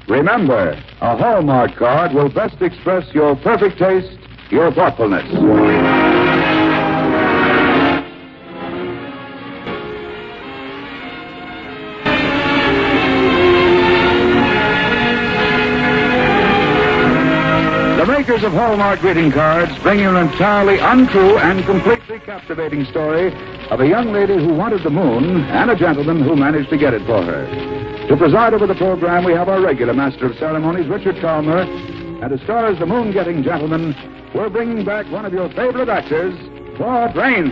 Remember, a Hallmark card will best express your perfect taste, your thoughtfulness. The makers of Hallmark greeting cards bring you an entirely untrue and completely captivating story of a young lady who wanted the moon and a gentleman who managed to get it for her. To preside over the program, we have our regular master of ceremonies, Richard Calmer, and as stars the moon-getting gentleman, we're bringing back one of your favorite actors, Claude Rains.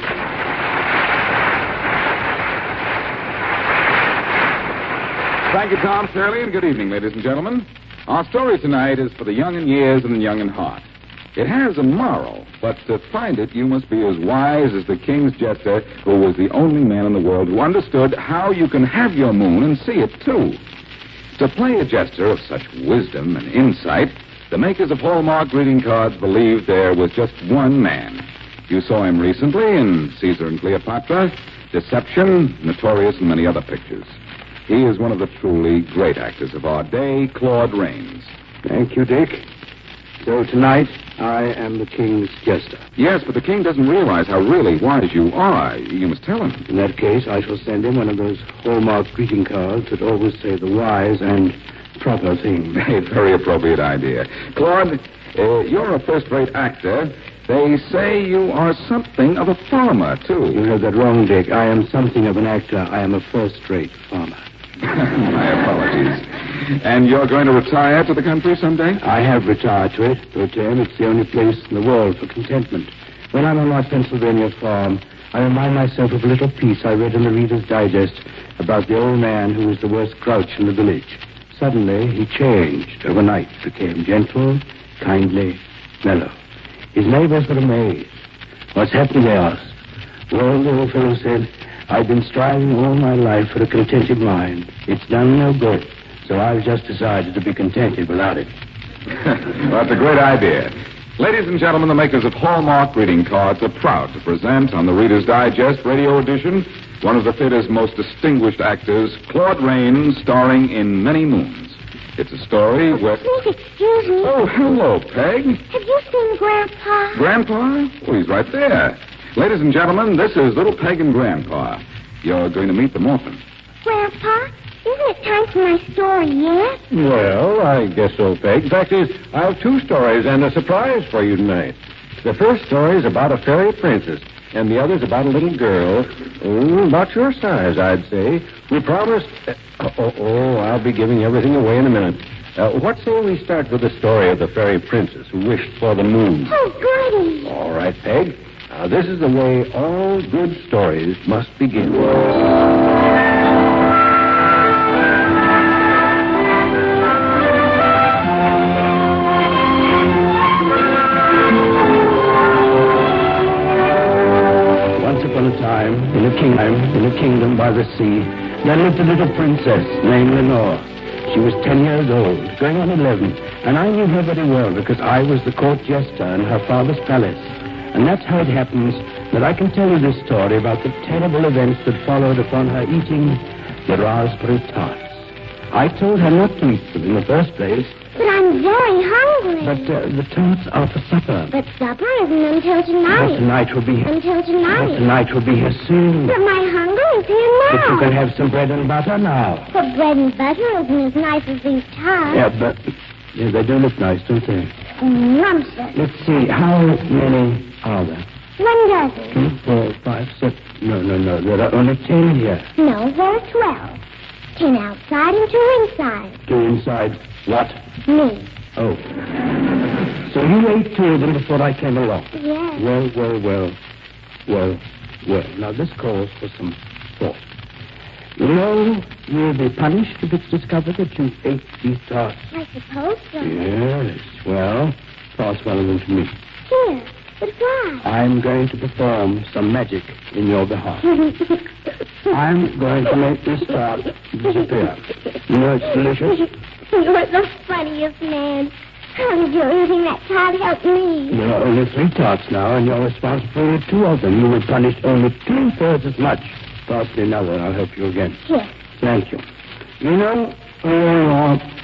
Thank you, Tom Shirley, and good evening, ladies and gentlemen. Our story tonight is for the young in years and the young in heart. It has a moral, but to find it, you must be as wise as the king's jester, who was the only man in the world who understood how you can have your moon and see it, too. To play a jester of such wisdom and insight, the makers of Hallmark greeting cards believed there was just one man. You saw him recently in Caesar and Cleopatra, Deception, Notorious, and many other pictures. He is one of the truly great actors of our day, Claude Rains. Thank you, Dick. So tonight, I am the king's jester. Yes, but the king doesn't realize how really wise you are. You must tell him. In that case, I shall send him one of those Hallmark greeting cards that always say the wise and proper thing. A very appropriate idea. Claude, you're a first-rate actor. They say you are something of a farmer, too. You have that wrong, Dick. I am something of an actor. I am a first-rate farmer. My apologies. And you're going to retire to the country someday? I have retired to it. For a term, it's the only place in the world for contentment. When I'm on my Pennsylvania farm, I remind myself of a little piece I read in the Reader's Digest about the old man who was the worst grouch in the village. Suddenly, he changed overnight, became gentle, kindly, mellow. His neighbors were amazed. What's happened, they asked. Well, the old fellow said, I've been striving all my life for a contented mind. It's done no good. So I've just decided to be contented without it. Well, that's a great idea. Ladies and gentlemen, the makers of Hallmark greeting cards are proud to present on the Reader's Digest radio edition one of the theater's most distinguished actors, Claude Rains, starring in Many Moons. It's a story where... Please excuse me. Oh, hello, Peg. Have you seen Grandpa? Grandpa? Oh, he's right there. Ladies and gentlemen, this is little Peg and Grandpa. You're going to meet them often. Grandpa, isn't it time for my story yet? Well, I guess so, Peg. The fact is, I have two stories and a surprise for you tonight. The first story is about a fairy princess, and the other is about a little girl, about your size, I'd say. We promised... I'll be giving everything away in a minute. What say we start with the story of the fairy princess who wished for the moon? Oh, goody. All right, Peg. Now, this is the way all good stories must begin. Once upon a time, in a kingdom by the sea, there lived a little princess named Lenore. She was 10 years old, going on 11, and I knew her very well because I was the court jester in her father's palace. And that's how it happens that I can tell you this story about the terrible events that followed upon her eating the raspberry tarts. I told her not to eat them in the first place. But I'm very hungry. But the tarts are for supper. But supper isn't until tonight. But tonight will be here. Until tonight. But tonight will be here soon. But my hunger is here now. But you can have some bread and butter now. But bread and butter isn't as nice as these tarts. Yeah, but they do look nice, don't they? Rumpus. Let's see, how many are there? 1 dozen. 2, 4, 5, 6. No. There are only 10 here. No, there are 12. 10 outside and 2 inside. 2 inside what? Me. Oh. So you ate 2 of them before I came along? Yes. Well. Now, this calls for some thought. You know, you'll be punished if it's discovered that you ate these tarts. I suppose so. Yes. Well, pass one of them to me. Here. But why? I'm going to perform some magic in your behalf. I'm going to make this tart disappear. You know it's delicious? You're the funniest man. How did your eating that tart help me? There are only 3 tarts now, and you're responsible for 2 of them. You were punished only 2/3 as much. Pass me another, and I'll help you again. Here. Thank you. You know,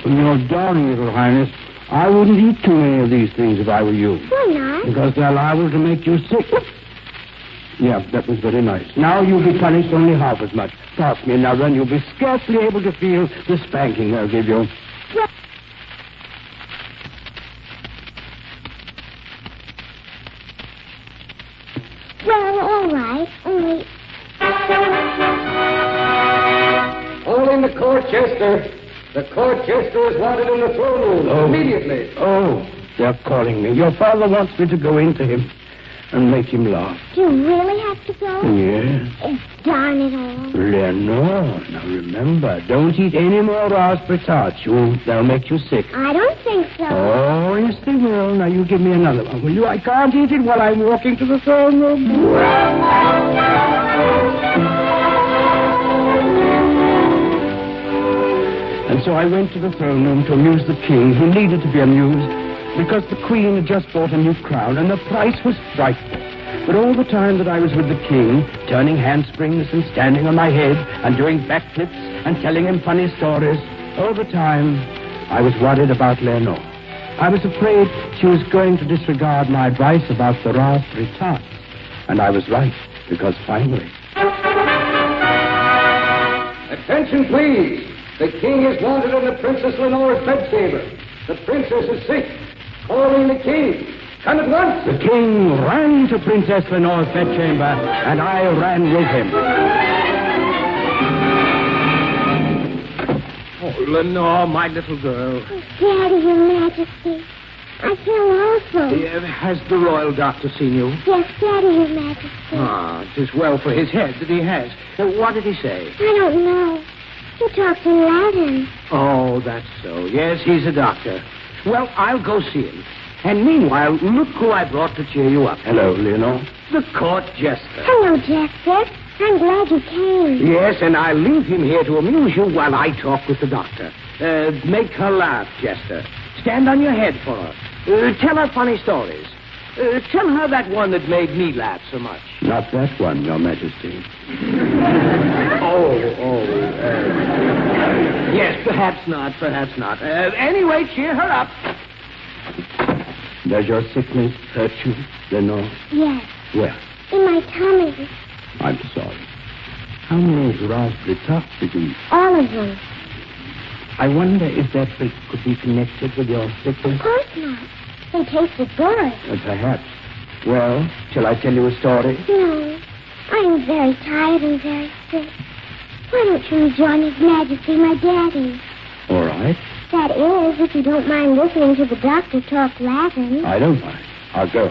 Your darling, Your Highness, I wouldn't eat too many of these things if I were you. Why not? Because they're liable to make you sick. Yeah, that was very nice. Now you'll be punished only half as much. Pass me another, and you'll be scarcely able to feel the spanking they'll give you. Well, all right. Only... Holding the court jester. The court jester is wanted in the throne room. Immediately. Oh, they're calling me. Your father wants me to go into him and make him laugh. Do you really have to go? Yes. Oh, darn it all. Lenore, now remember, don't eat any more raspberry tarts. They'll make you sick. I don't think so. Oh, yes, they will. Now, you give me another one, will you? I can't eat it while I'm walking to the throne room. And so I went to the throne room to amuse the king, who needed to be amused, because the queen had just bought a new crown, and the price was frightful. But all the time that I was with the king, turning handsprings and standing on my head and doing backflips and telling him funny stories, all the time I was worried about Lenore. I was afraid she was going to disregard my advice about the raspberry tarts. And I was right, because finally... Attention, please. The king is wanted in the Princess Lenore's bedchamber. The princess is sick. Calling the king. Come at once. The king ran to Princess Lenore's bedchamber, and I ran with him. Oh, Lenore, my little girl. Oh, Daddy, Your Majesty. I feel awful. Has the royal doctor seen you? Yes, Daddy, Your Majesty. Ah, it is well for his head that he has. What did he say? I don't know. He talks in Latin. Oh, that's so. Yes, he's a doctor. Well, I'll go see him. And meanwhile, look who I brought to cheer you up. Hello, Lenore. The court jester. Hello, Jester. I'm glad you came. Yes, and I'll leave him here to amuse you while I talk with the doctor. Make her laugh, Jester. Stand on your head for her. Tell her funny stories. Tell her that one that made me laugh so much. Not that one, Your Majesty. Yes, perhaps not. Anyway, cheer her up. Does your sickness hurt you, Lenore? Yes, Where? in my tummy. I'm sorry. How many raspberry tarts did you eat? All of them. I wonder if that could be connected with your sickness. Of course not. They tasted good. Perhaps. Well, shall I tell you a story? No, I'm very tired and very sick. Why don't you join His Majesty, my daddy? All right. That is, if you don't mind listening to the doctor talk Latin. I don't mind. I'll go.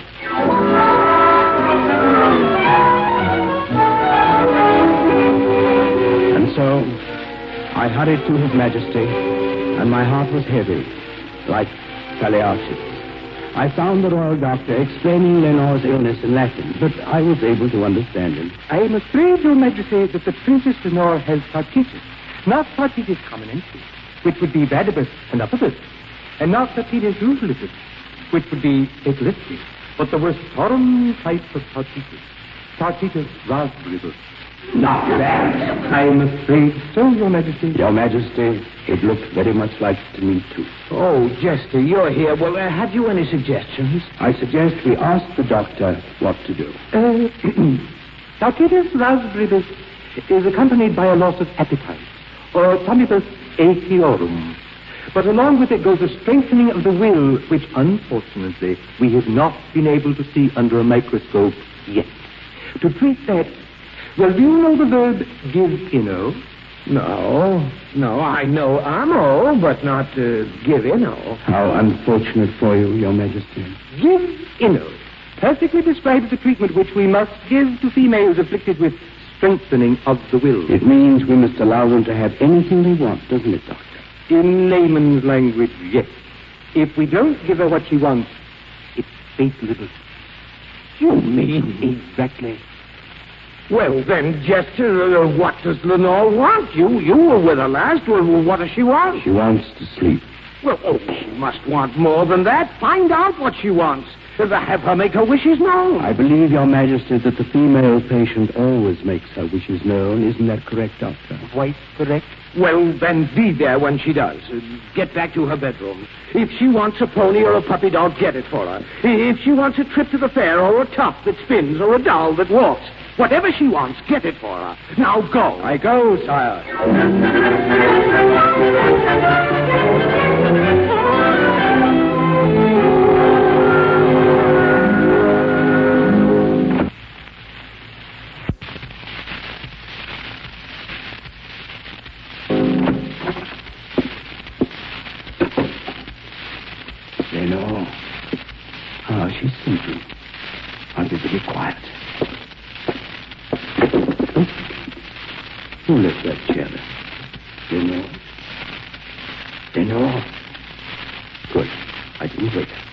And so, I hurried to His Majesty, and my heart was heavy, like Palæarchus. I found the royal doctor explaining Lenore's illness in Latin, but I was able to understand him. I am afraid, Your Majesty, that the Princess Lenore has partitis. Not partitis communis, which would be vadibus and upperus, and not partitis usualis, which would be epilepsy, but the worst foreign type of partitis, partitis raspberibus. Not that. I am afraid so, Your Majesty. Your Majesty, it looked very much like it to me, too. Oh, Jester, you're here. Well, have you any suggestions? I suggest we ask the doctor what to do. Partitis raspberibus is accompanied by a loss of appetite, or tumibus aethiorum. But along with it goes a strengthening of the will, which, unfortunately, we have not been able to see under a microscope yet. To treat that, well, do you know the verb give inno? No, I know amo, but not give inno. How unfortunate for you, Your Majesty. Give inno perfectly describes the treatment which we must give to females afflicted with strengthening of the will. It means we must allow them to have anything they want, doesn't it, Doctor? In layman's language, yes. If we don't give her what she wants, it's faithless. You mean? Exactly. Well, then, Jester, what does Lenore want? You were with her last. Well, what does she want? She wants to sleep. Well, she must want more than that. Find out what she wants. Have her make her wishes known. I believe, Your Majesty, that the female patient always makes her wishes known. Isn't that correct, Doctor? Quite correct. Well, then be there when she does. Get back to her bedroom. If she wants a pony or a puppy dog, get it for her. If she wants a trip to the fair or a top that spins or a doll that walks, whatever she wants, get it for her. Now go. I go, sire. Lenore. Oh, she's sleeping. I'll be very quiet. Who left that chair there? Lenore? Lenore? Good. I didn't wake her.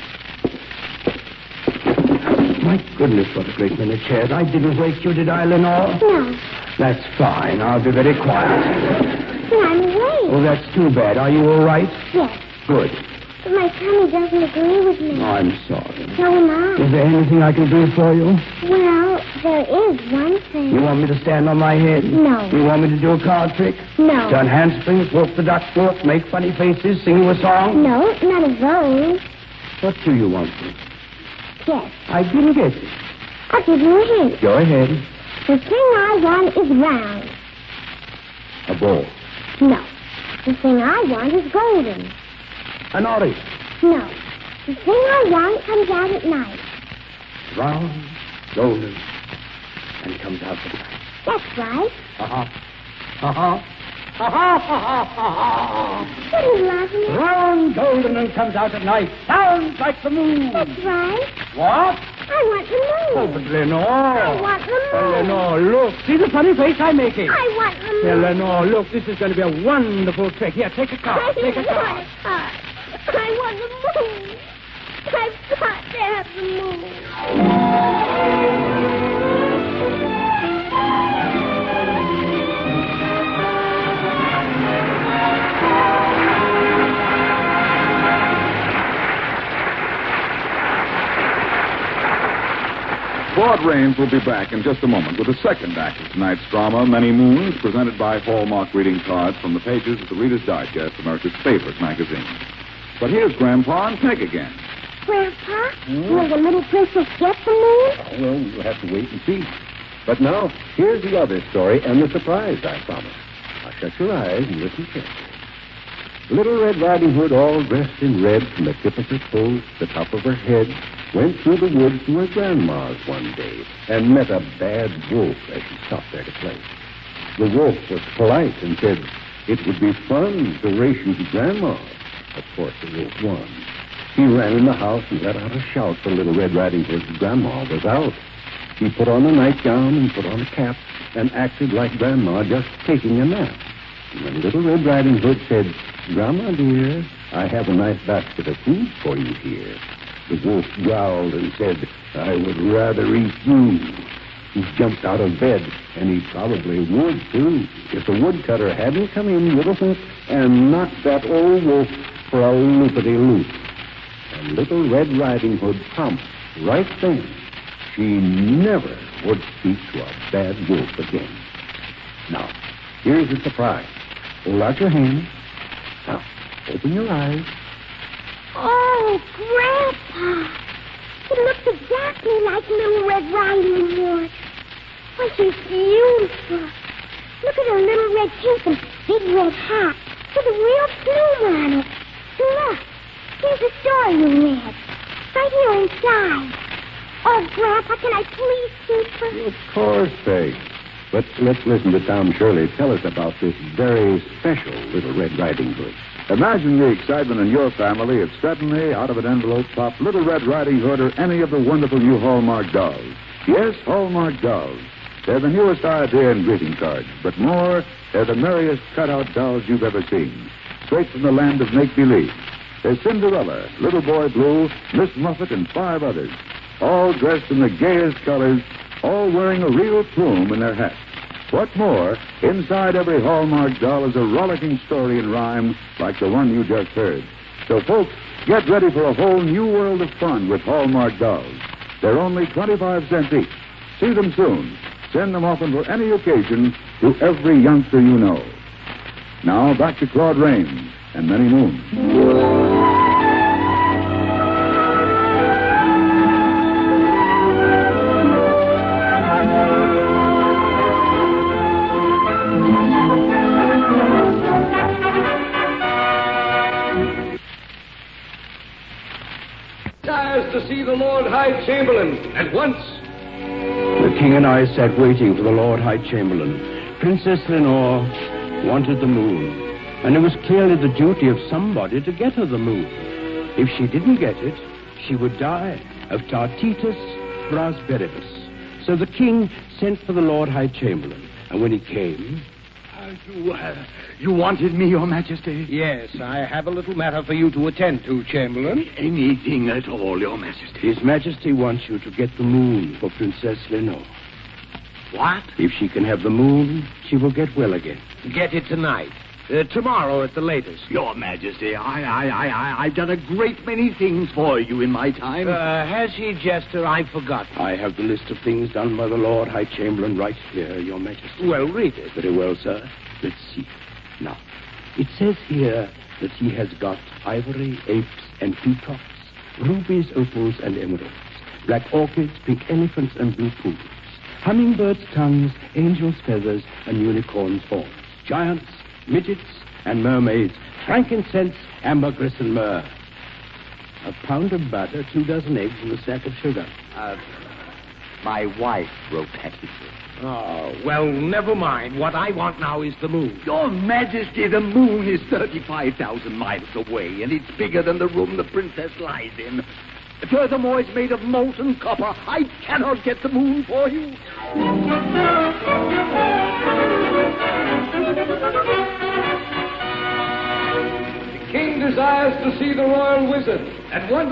My goodness, what a great many chairs. I didn't wake you, did I, Lenore? No. That's fine. I'll be very quiet. Well, I'm awake. Oh, that's too bad. Are you all right? Yes. Good. But my tummy doesn't agree with me. Oh, I'm sorry. So am I. Is there anything I can do for you? Well, there is one thing. You want me to stand on my head? No. You want me to do a card trick? No. Turn handsprings, walk the duck walk, make funny faces, sing you a song? No, none of those. What do you want me? Yes. I didn't get it. I'll give you a hint. Go ahead. The thing I want is round. A ball. No. The thing I want is golden. An orange. No. The thing I want comes out at night. Round, golden, and comes out at night. That's right. Uh-huh. Uh-huh. What are you laughing at? Round, golden, and comes out at night. Sounds like the moon. That's right. What? I want the moon. Oh, but Lenore. I want the moon. Eleanor, look. See the funny face I'm making. I want the moon. Eleanor, look. This is going to be a wonderful trick. Here, take a card. Take a card. I want the moon. I've got to have the moon. Claude Rains will be back in just a moment with the second act of tonight's drama, Many Moons, presented by Hallmark Reading Cards from the pages of the Reader's Digest, America's favorite magazine. But here's Grandpa and Peg again. Grandpa, will the little princess get the moon? Well, we'll have to wait and see. But now, here's the other story and the surprise I promised. Now, shut your eyes and listen carefully. Little Red Riding Hood, all dressed in red from the tip of her toes to the top of her head, went through the woods to her grandma's one day and met a bad wolf as she stopped there to play. The wolf was polite and said it would be fun to race you to Grandma. Of course, the wolf won. He ran in the house and let out a shout for Little Red Riding Hood's grandma was out. He put on a nightgown and put on a cap and acted like Grandma just taking a nap. And when Little Red Riding Hood said, "Grandma, dear, I have a nice basket of food for you here," the wolf growled and said, "I would rather eat you." He jumped out of bed, and he probably would, too, if the woodcutter hadn't come in with a whip and knocked that old wolf for a loopity-loop. And Little Red Riding Hood promised right then she never would speak to a bad wolf again. Now, here's the surprise. Hold out your hand. Now, open your eyes. Oh, Grandpa. It looks exactly like Little Red Riding Hood. Oh, she's beautiful. Look at her little red cape and big red hat with a real plume on it. Look, here's the story you read. Right here inside. Oh, Grandpa, can I please keep her? Of course, Peg. But let's listen to Tom Shirley tell us about this very special Little Red Riding Hood. Imagine the excitement in your family if suddenly, out of an envelope, popped Little Red Riding Hood or any of the wonderful new Hallmark dolls. Yes, Hallmark dolls. They're the newest idea in greeting cards, but more, they're the merriest cutout dolls you've ever seen. Straight from the land of make-believe. There's Cinderella, Little Boy Blue, Miss Muffet, and 5 others. All dressed in the gayest colors, all wearing a real plume in their hats. What's more, inside every Hallmark doll is a rollicking story in rhyme like the one you just heard. So, folks, get ready for a whole new world of fun with Hallmark dolls. They're only 25 cents each. See them soon. Send them often for any occasion to every youngster you know. Now, back to Claude Rains and Many Moons. To see the Lord High Chamberlain at once. The king and I sat waiting for the Lord High Chamberlain. Princess Lenore wanted the moon, and it was clearly the duty of somebody to get her the moon. If she didn't get it, she would die of tartitus raspberibus. So the king sent for the Lord High Chamberlain, and when he came... You wanted me, Your Majesty? Yes, I have a little matter for you to attend to, Chamberlain. Anything at all, Your Majesty. His Majesty wants you to get the moon for Princess Lenore. What? If she can have the moon, she will get well again. Get it tonight. Tomorrow at the latest. Your Majesty, I've done a great many things for you in my time. Has he, Jester? I've forgotten. I have the list of things done by the Lord High Chamberlain right here, Your Majesty. Well, read it. Very well, sir. Let's see. Now, it says here that he has got ivory, apes, and peacocks, rubies, opals, and emeralds, black orchids, pink elephants, and blue pools, hummingbirds' tongues, angels' feathers, and unicorns' horns, giants, midgets, and mermaids, frankincense, ambergris, and myrrh. A pound of butter, 2 dozen eggs, and a sack of sugar. My wife wrote that. Oh, well, never mind. What I want now is the moon. Your Majesty, the moon is 35,000 miles away, and it's bigger than the room the princess lies in. Furthermore, it's made of molten copper. I cannot get the moon for you. The king desires to see the royal wizard at once.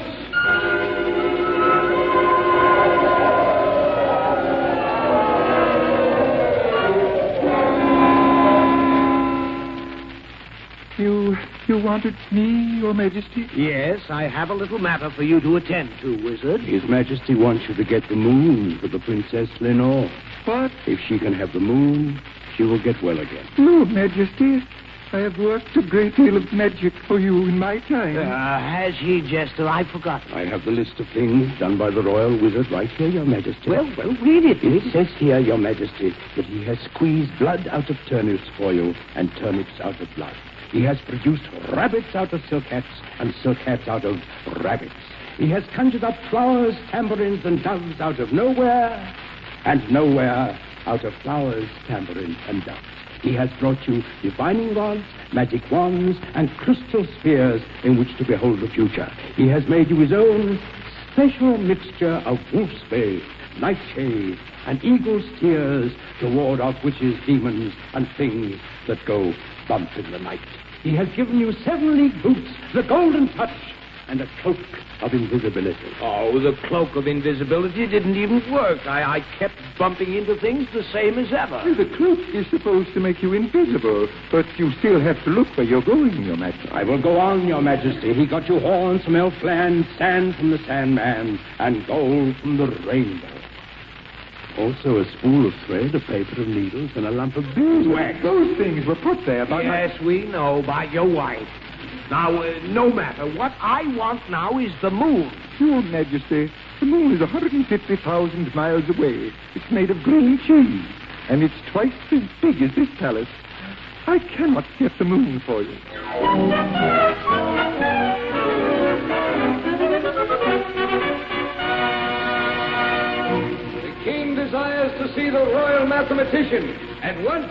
You wanted me, Your Majesty? Yes, I have a little matter for you to attend to, wizard. His Majesty wants you to get the moon for the Princess Lenore. What? If she can have the moon, she will get well again. No, Majesty. I have worked a great deal of magic for you in my time. Has he, Jester? I've forgotten. I have the list of things done by the royal wizard right here, Your Majesty. Well, read it. It says here, Your Majesty, that he has squeezed blood out of turnips for you and turnips out of blood. He has produced rabbits out of silk hats and silk hats out of rabbits. He has conjured up flowers, tambourines, and doves out of nowhere, and nowhere out of flowers, tambourines, and doves. He has brought you divining rods, magic wands, and crystal spheres in which to behold the future. He has made you his own special mixture of wolf's bane, nightshade, and eagle's tears to ward off witches, demons, and things that go bump in the night. He has given you 7-league boots, the golden touch, and a cloak of invisibility. Oh, the cloak of invisibility didn't even work. I kept bumping into things the same as ever. Well, the cloak is supposed to make you invisible, but you still have to look where you're going, Your Majesty. I will go on, Your Majesty. He got you horns from Elfland, sand from the Sandman, and gold from the rainbow. Also a spool of thread, a paper of needles, and a lump of beeswax. Those things were put there by Yes, we know, by your wife. Now, no matter. What I want now is the moon. Your Majesty, the moon is 150,000 miles away. It's made of green cheese, and it's twice as big as this palace. I cannot get the moon for you. The king desires to see the royal mathematician at once.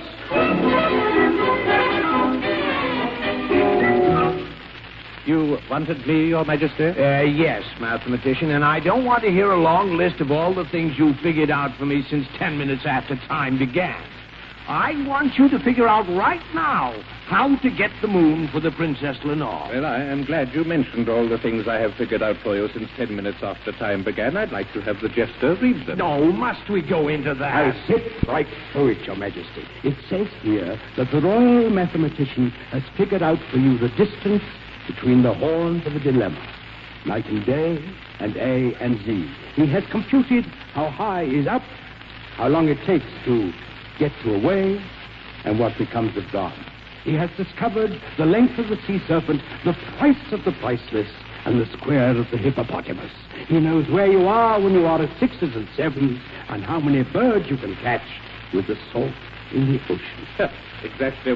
You wanted me, Your Majesty? Yes, mathematician, and I don't want to hear a long list of all the things you figured out for me since 10 minutes after time began. I want you to figure out right now how to get the moon for the Princess Lenore. Well, I am glad you mentioned all the things I have figured out for you since 10 minutes after time began. I'd like to have the jester read them. No, must we go into that? I'll sit right through it, Your Majesty. It says here that the royal mathematician has figured out for you the distance between the horns of a dilemma, night and day, and A and Z. He has computed how high is up, how long it takes to get to a wave, and what becomes of God. He has discovered the length of the sea serpent, the price of the priceless, and the square of the hippopotamus. He knows where you are when you are at 6s and 7s, and how many birds you can catch with the salt in the ocean. Exactly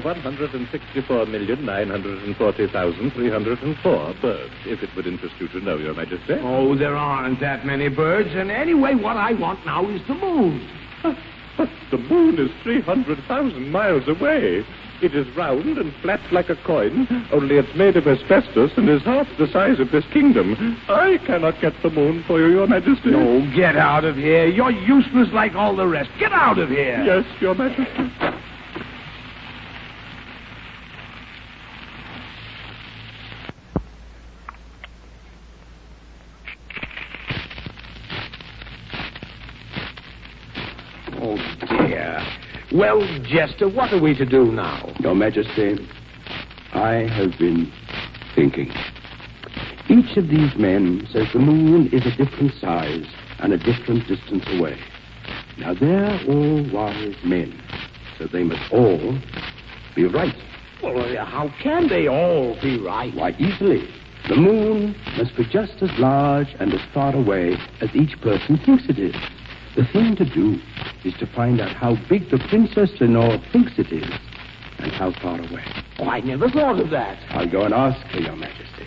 164,940,304 birds, if it would interest you to know, Your Majesty. Oh, there aren't that many birds, and anyway, what I want now is the moon. But the moon is 300,000 miles away. It is round and flat like a coin, only it's made of asbestos and is half the size of this kingdom. I cannot get the moon for you, Your Majesty. No, get out of here. You're useless like all the rest. Get out of here. Yes, Your Majesty. Oh, dear. Well, Jester, what are we to do now? Your Majesty, I have been thinking. Each of these men says the moon is a different size and a different distance away. Now, they're all wise men, so they must all be right. Well, how can they all be right? Why, easily. The moon must be just as large and as far away as each person thinks it is. The thing to do is to find out how big the Princess Lenore thinks it is and how far away. Oh, I never thought of that. I'll go and ask her, Your Majesty.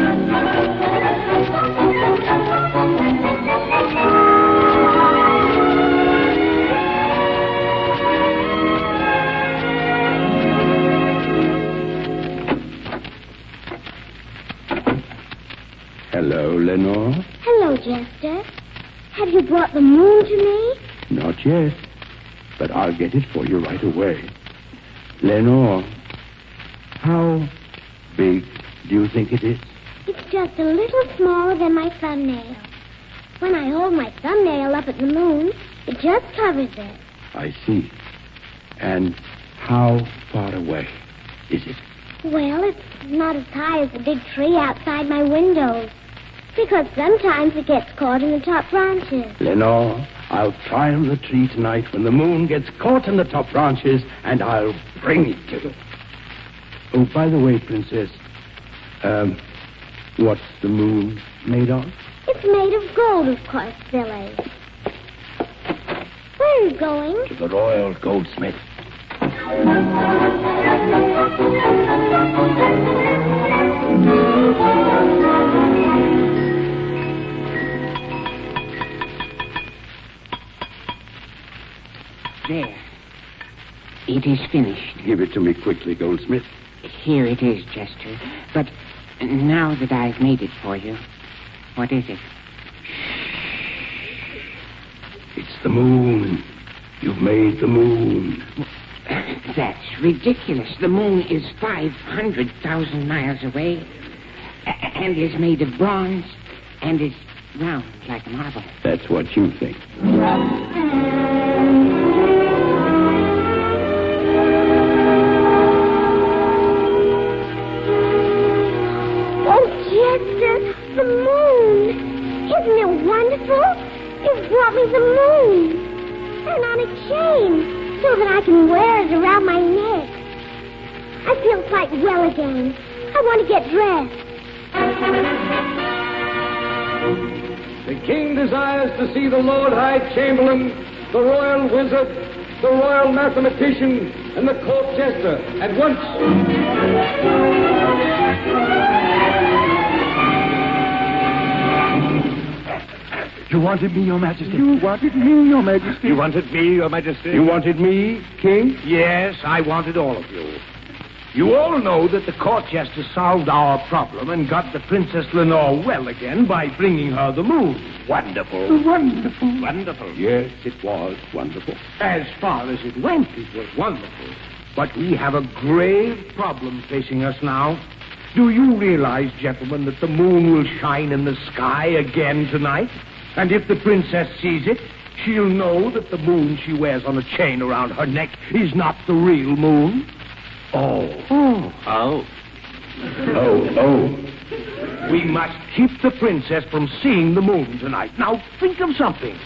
Hello, Lenore. Hello, Jester. Have you brought the moon to me? Not yet, but I'll get it for you right away. Lenore, how big do you think it is? It's just a little smaller than my thumbnail. When I hold my thumbnail up at the moon, it just covers it. I see. And how far away is it? Well, it's not as high as the big tree outside my windows, because sometimes it gets caught in the top branches. Lenore, I'll climb the tree tonight when the moon gets caught in the top branches, and I'll bring it to you. Oh, by the way, Princess, what's the moon made of? It's made of gold, of course, Billy. Where are you going? To the royal goldsmith. There. It is finished. Give it to me quickly, goldsmith. Here it is, Jester. But now that I've made it for you, what is it? It's the moon. You've made the moon. That's ridiculous. The moon is 500,000 miles away and is made of bronze and is round like a marble. That's what you think. The moon. Isn't it wonderful? You've brought me the moon. And on a chain, so that I can wear it around my neck. I feel quite well again. I want to get dressed. The king desires to see the Lord High Chamberlain, the royal wizard, the royal mathematician, and the court jester at once. You wanted me, Your Majesty. You wanted me, Your Majesty. You wanted me, Your Majesty. You wanted me, King? Yes, I wanted all of you. You all know that the court jester solved our problem and got the Princess Lenore well again by bringing her the moon. Wonderful. Wonderful. Wonderful. Yes, it was wonderful. As far as it went, it was wonderful. But we have a grave problem facing us now. Do you realize, gentlemen, that the moon will shine in the sky again tonight? And if the princess sees it, she'll know that the moon she wears on a chain around her neck is not the real moon. Oh. Oh. Oh. Oh, oh. must keep the princess from seeing the moon tonight. Now, think of something.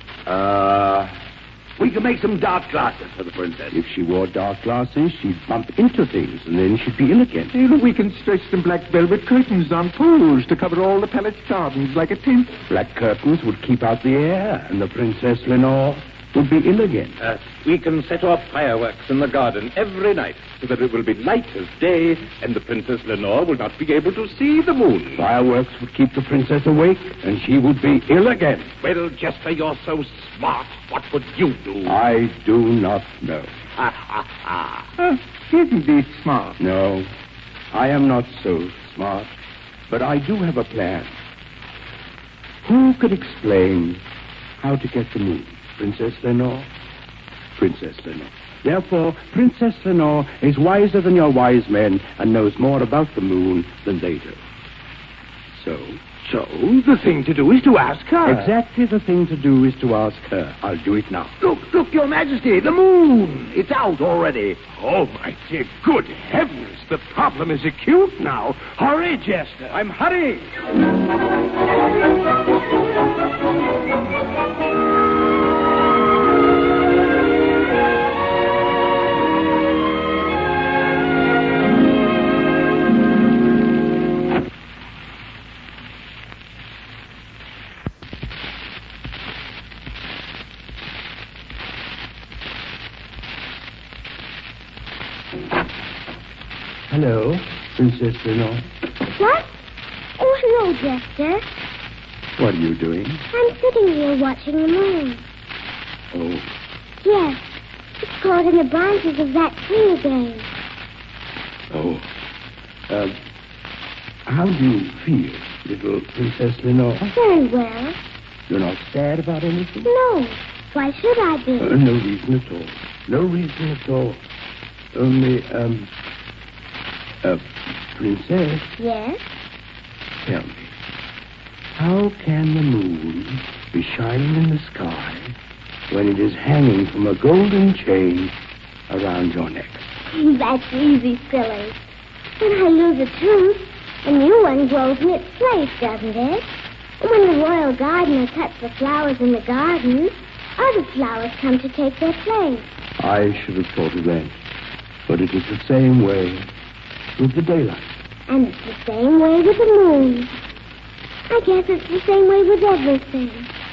We can make some dark glasses for the princess. If she wore dark glasses, she'd bump into things, and then she'd be ill again. We can stretch some black velvet curtains on poles to cover all the palace gardens like a tent. Black curtains would keep out the air, and the Princess Lenore would be ill again. We can set off fireworks in the garden every night so that it will be light as day and the Princess Lenore will not be able to see the moon. Fireworks would keep the princess awake, and she would be ill again. Well, Jester, you're so smart. What would you do? I do not know. Isn't he smart? No, I am not so smart, but I do have a plan. Who could explain how to get the moon? Princess Lenore? Princess Lenore. Therefore, Princess Lenore is wiser than your wise men and knows more about the moon than they do. So, the thing to do is to ask her. exactly the thing to do is to ask her. I'll do it now. Look, Your Majesty, the moon. It's out already. Oh, my dear, good heavens. The problem is acute now. Hurry, Jester. I'm hurrying. Hello, Princess Lenore. What? Oh, hello, Jester. What are you doing? I'm sitting here watching the moon. Oh, Yes, it's caught in the branches of that tree again. oh. How do you feel, little Princess Lenore? Very well. You're not sad about anything? No. Why should I be? No reason at all. No reason at all. Only, Princess, Yes? tell me, how can the moon be shining in the sky when it is hanging from a golden chain around your neck? That's easy, silly. When I lose a tooth, a new one grows in its place, doesn't it? And when the royal gardener cuts the flowers in the garden, other flowers come to take their place. I should have thought of that. But it is the same way with the daylight. And it's the same way with the moon. I guess it's the same way with everything.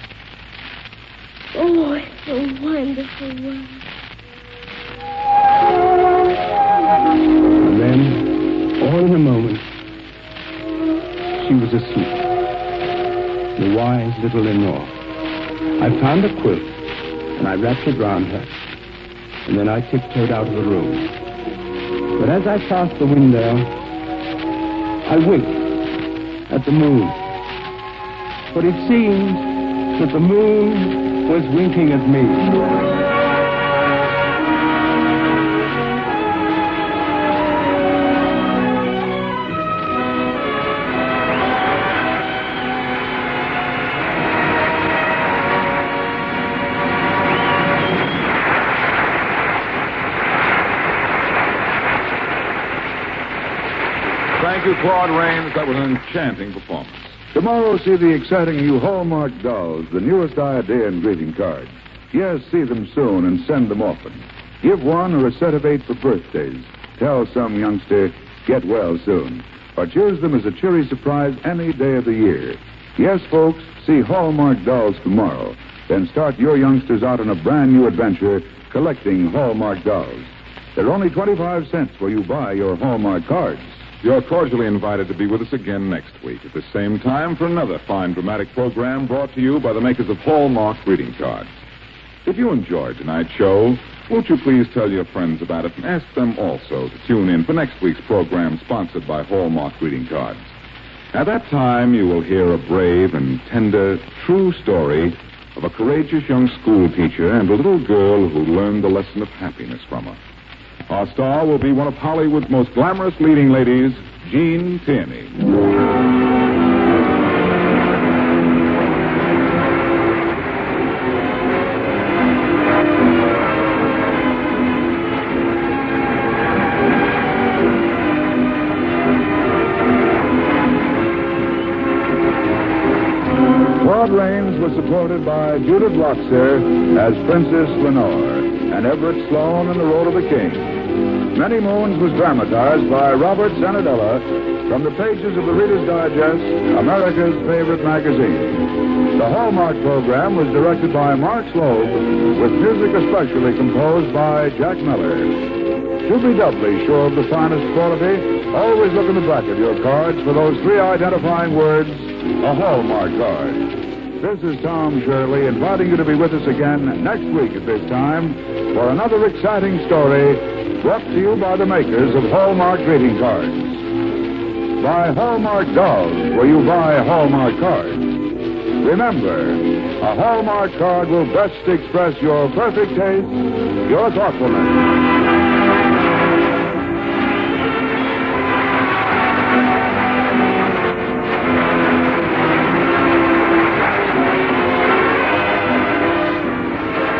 Oh, it's a wonderful world. And then, all in a moment, she was asleep. The wise little Lenore. I found a quilt, and I wrapped it round her. And then I tiptoed out of the room. But as I passed the window, I winked at the moon. But it seemed that the moon was winking at me. Thank you, Claude Rains. That was an enchanting performance. Tomorrow, see the exciting new Hallmark dolls, the newest idea in greeting cards. Yes, see them soon and send them often. Give one or a set of 8 for birthdays. Tell some youngster, get well soon. Or choose them as a cheery surprise any day of the year. Yes, folks, see Hallmark dolls tomorrow. Then start your youngsters out on a brand new adventure collecting Hallmark dolls. They're only 25 cents where you buy your Hallmark cards. You're cordially invited to be with us again next week at the same time for another fine dramatic program brought to you by the makers of Hallmark greeting cards. If you enjoyed tonight's show, won't you please tell your friends about it and ask them also to tune in for next week's program sponsored by Hallmark greeting cards. At that time, you will hear a brave and tender, true story of a courageous young school teacher and a little girl who learned the lesson of happiness from her. Our star will be one of Hollywood's most glamorous leading ladies, Jean Tierney. Claude Rains was supported by Judith Luxor as Princess Lenore and Everett Sloane in the role of the king. Many Moons was dramatized by Robert Sanadella from the pages of the Reader's Digest, America's favorite magazine. The Hallmark program was directed by Mark Slobe, with music especially composed by Jack Miller. To be doubly sure of the finest quality, always look in the back of your cards for those three identifying words, a Hallmark card. This is Tom Shirley inviting you to be with us again next week at this time for another exciting story brought to you by the makers of Hallmark greeting cards. Buy Hallmark dolls where you buy Hallmark cards. Remember, a Hallmark card will best express your perfect taste, your thoughtfulness.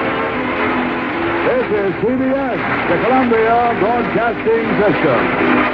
CBS, the Columbia Broadcasting System.